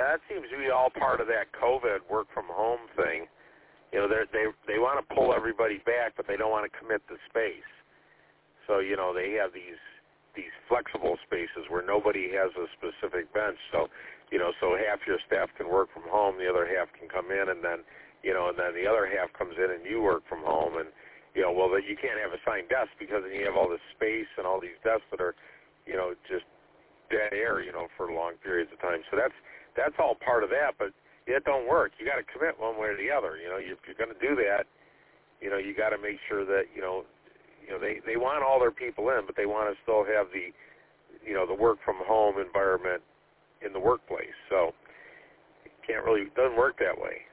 Yeah, that seems to be all part of that COVID work from home thing. You know, they want to pull everybody back, but they don't want to commit the space. So, you know, they have these flexible spaces where nobody has a specific bench. So, you know, so half your staff can work from home, the other half can come in, and then, you know, and then the other half comes in and you work from home. And, you know, well, you can't have assigned desks because then you have all this space and all these desks that are, you know, just dead air, you know, for long periods of time. So that's all part of that, but it don't work. You got to commit one way or the other. You know, if you're going to do that, you know, you got to make sure that, you know, they want all their people in, but they want to still have the, you know, the work from home environment in the workplace. So it doesn't work that way.